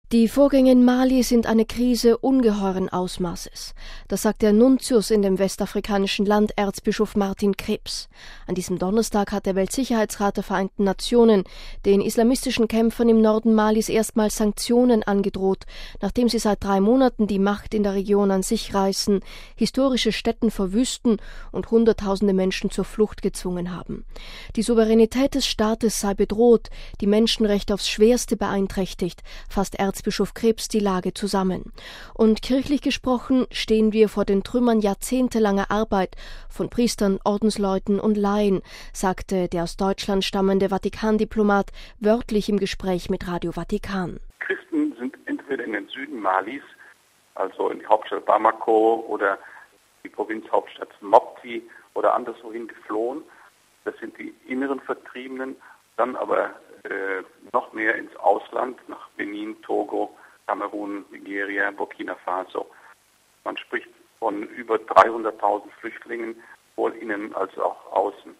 Die Vorgänge in Mali sind eine Krise ungeheuren Ausmaßes. Das sagt der Nuntius in dem westafrikanischen Land, Erzbischof Martin Krebs. An diesem Donnerstag hat der Weltsicherheitsrat der Vereinten Nationen den islamistischen Kämpfern im Norden Malis erstmals Sanktionen angedroht, nachdem sie seit 3 Monaten die Macht in der Region an sich reißen, historische Stätten verwüsten und Hunderttausende Menschen zur Flucht gezwungen haben. Die Souveränität des Staates sei bedroht, die Menschenrechte aufs Schwerste beeinträchtigt, fasst Erzbischof Krebs die Lage zusammen. Und kirchlich gesprochen stehen wir vor den Trümmern jahrzehntelanger Arbeit von Priestern, Ordensleuten und Laien, sagte der aus Deutschland stammende Vatikandiplomat wörtlich im Gespräch mit Radio Vatikan. Christen sind entweder in den Süden Malis, also in die Hauptstadt Bamako oder die Provinzhauptstadt Mopti oder anderswohin geflohen. Das sind die inneren Vertriebenen, dann aber noch mehr ins Ausland, nach Benin, Togo, Kamerun, Nigeria, Burkina Faso. Man spricht von über 300.000 Flüchtlingen, sowohl innen als auch außen.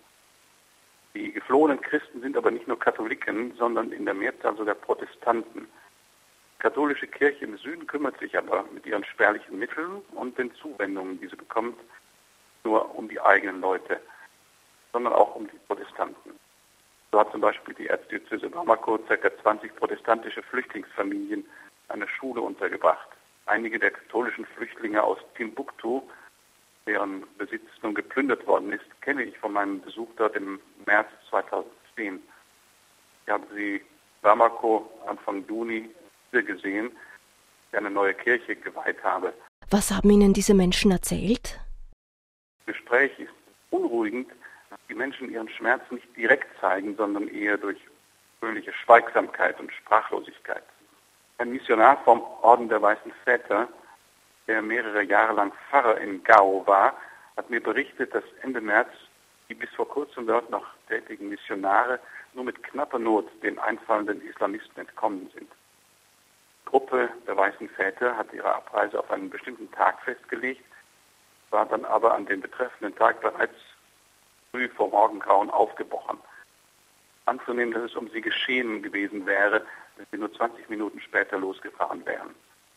Die geflohenen Christen sind aber nicht nur Katholiken, sondern in der Mehrzahl sogar Protestanten. Die katholische Kirche im Süden kümmert sich aber mit ihren spärlichen Mitteln und den Zuwendungen, die sie bekommt, nur um die eigenen Leute, sondern auch um die Protestanten. So hat zum Beispiel die Erzdiözese Bamako ca. 20 protestantische Flüchtlingsfamilien eine Schule untergebracht. Einige der katholischen Flüchtlinge aus Timbuktu, deren Besitz nun geplündert worden ist, kenne ich von meinem Besuch dort im März 2010. Ich habe sie Bamako Anfang Juni gesehen, die eine neue Kirche geweiht habe. Was haben Ihnen diese Menschen erzählt? Das Gespräch ist unruhigend, die Menschen ihren Schmerz nicht direkt zeigen, sondern eher durch fröhliche Schweigsamkeit und Sprachlosigkeit. Ein Missionar vom Orden der Weißen Väter, der mehrere Jahre lang Pfarrer in Gao war, hat mir berichtet, dass Ende März die bis vor kurzem dort noch tätigen Missionare nur mit knapper Not den einfallenden Islamisten entkommen sind. Die Gruppe der Weißen Väter hat ihre Abreise auf einen bestimmten Tag festgelegt, war dann aber an dem betreffenden Tag bereits früh vor Morgengrauen aufgebrochen. Anzunehmen, dass es um sie geschehen gewesen wäre, wenn sie nur 20 Minuten später losgefahren wären.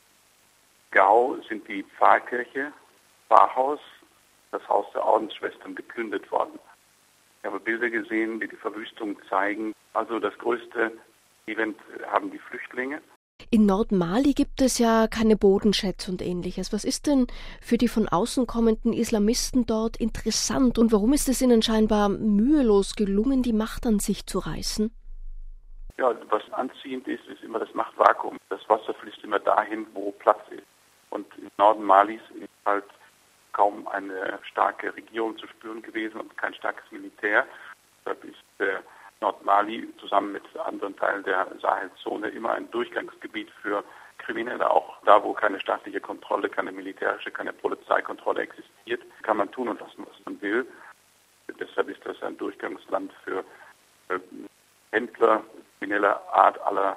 Gao sind die Pfarrkirche, Pfarrhaus, das Haus der Ordensschwestern geplündert worden. Ich habe Bilder gesehen, die die Verwüstung zeigen. Also das größte Event haben die Flüchtlinge. In Nordmali gibt es ja keine Bodenschätze und Ähnliches. Was ist denn für die von außen kommenden Islamisten dort interessant und warum ist es ihnen scheinbar mühelos gelungen, die Macht an sich zu reißen? Ja, was anziehend ist, ist immer das Machtvakuum. Das Wasser fließt immer dahin, wo Platz ist. Und im Norden Malis ist halt kaum eine starke Regierung zu spüren gewesen und kein starkes Militär. Deshalb ist Nordmali zusammen mit anderen Teilen der Sahelzone immer ein Durchgangsgebiet für Kriminelle. Auch da, wo keine staatliche Kontrolle, keine militärische, keine Polizeikontrolle existiert, kann man tun und lassen, was man will. Deshalb ist das ein Durchgangsland für Händler krimineller Art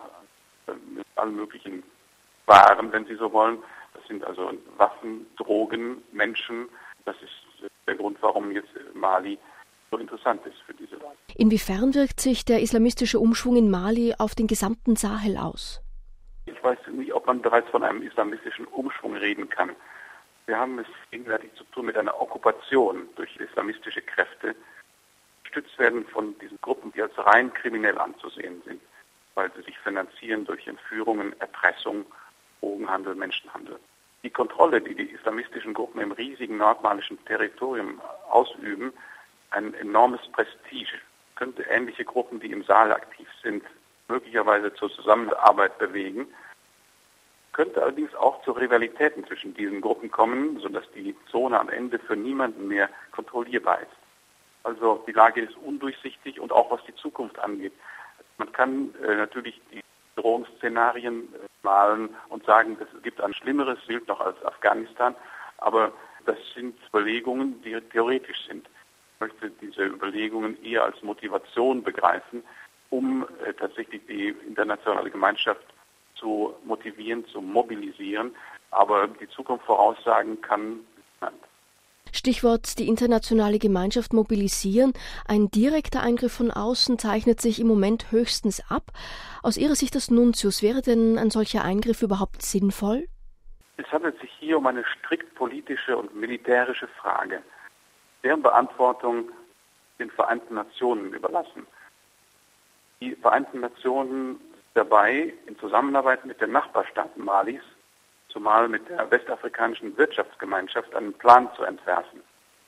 allen möglichen Waren, wenn Sie so wollen. Das sind also Waffen, Drogen, Menschen. Das ist der Grund, warum jetzt Mali so interessant ist für diese Leute. Inwiefern wirkt sich der islamistische Umschwung in Mali auf den gesamten Sahel aus? Ich weiß nicht, ob man bereits von einem islamistischen Umschwung reden kann. Wir haben es gegenwärtig zu tun mit einer Okkupation durch islamistische Kräfte, gestützt werden von diesen Gruppen, die als rein kriminell anzusehen sind, weil sie sich finanzieren durch Entführungen, Erpressung, Drogenhandel, Menschenhandel. Die Kontrolle, die die islamistischen Gruppen im riesigen nordmalischen Territorium ausüben, ein enormes Prestige, könnte ähnliche Gruppen, die im Sahel aktiv sind, möglicherweise zur Zusammenarbeit bewegen, könnte allerdings auch zu Rivalitäten zwischen diesen Gruppen kommen, sodass die Zone am Ende für niemanden mehr kontrollierbar ist. Also die Lage ist undurchsichtig und auch was die Zukunft angeht. Man kann natürlich die Drohungsszenarien malen und sagen, es gibt ein schlimmeres Bild noch als Afghanistan, aber das sind Überlegungen, die theoretisch sind. Ich möchte diese Überlegungen eher als Motivation begreifen, um tatsächlich die internationale Gemeinschaft zu motivieren, zu mobilisieren. Aber die Zukunft voraussagen kann niemand. Stichwort die internationale Gemeinschaft mobilisieren. Ein direkter Eingriff von außen zeichnet sich im Moment höchstens ab. Aus Ihrer Sicht als Nuntius, wäre denn ein solcher Eingriff überhaupt sinnvoll? Es handelt sich hier um eine strikt politische und militärische Frage, deren Beantwortung den Vereinten Nationen überlassen. Die Vereinten Nationen sind dabei, in Zusammenarbeit mit den Nachbarstaaten Malis, zumal mit der westafrikanischen Wirtschaftsgemeinschaft, einen Plan zu entwerfen.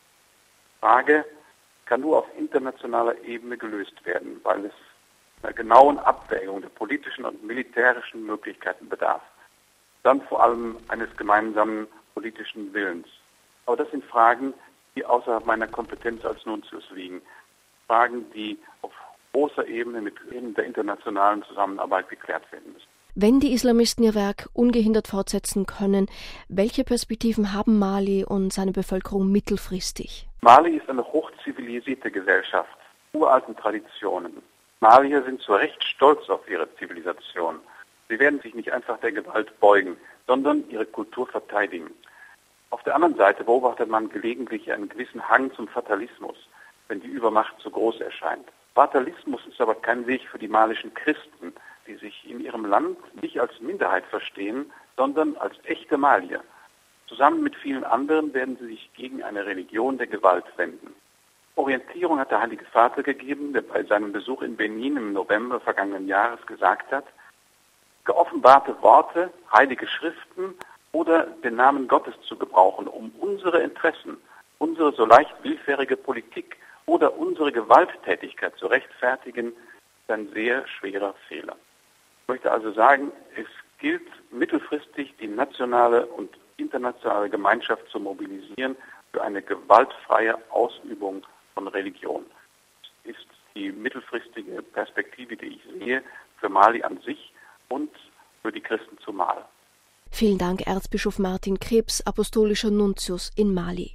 Die Frage kann nur auf internationaler Ebene gelöst werden, weil es einer genauen Abwägung der politischen und militärischen Möglichkeiten bedarf. Dann vor allem eines gemeinsamen politischen Willens. Aber das sind Fragen, die außerhalb meiner Kompetenz als Nuntius liegen. Fragen, die auf großer Ebene mit der internationalen Zusammenarbeit geklärt werden müssen. Wenn die Islamisten ihr Werk ungehindert fortsetzen können, welche Perspektiven haben Mali und seine Bevölkerung mittelfristig? Mali ist eine hochzivilisierte Gesellschaft, uralten Traditionen. Malier sind zu Recht stolz auf ihre Zivilisation. Sie werden sich nicht einfach der Gewalt beugen, sondern ihre Kultur verteidigen. Auf der anderen Seite beobachtet man gelegentlich einen gewissen Hang zum Fatalismus, wenn die Übermacht zu groß erscheint. Fatalismus ist aber kein Weg für die malischen Christen, die sich in ihrem Land nicht als Minderheit verstehen, sondern als echte Malier. Zusammen mit vielen anderen werden sie sich gegen eine Religion der Gewalt wenden. Orientierung hat der Heilige Vater gegeben, der bei seinem Besuch in Benin im November vergangenen Jahres gesagt hat: Geoffenbarte Worte, heilige Schriften oder den Namen Gottes zu gebrauchen, um unsere Interessen, unsere so leicht willfährige Politik oder unsere Gewalttätigkeit zu rechtfertigen, ist ein sehr schwerer Fehler. Ich möchte also sagen, es gilt mittelfristig die nationale und internationale Gemeinschaft zu mobilisieren für eine gewaltfreie Ausübung von Religion. Das ist die mittelfristige Perspektive, die ich sehe, für Mali an sich und für die Christen zumal. Vielen Dank, Erzbischof Martin Krebs, apostolischer Nuntius in Mali.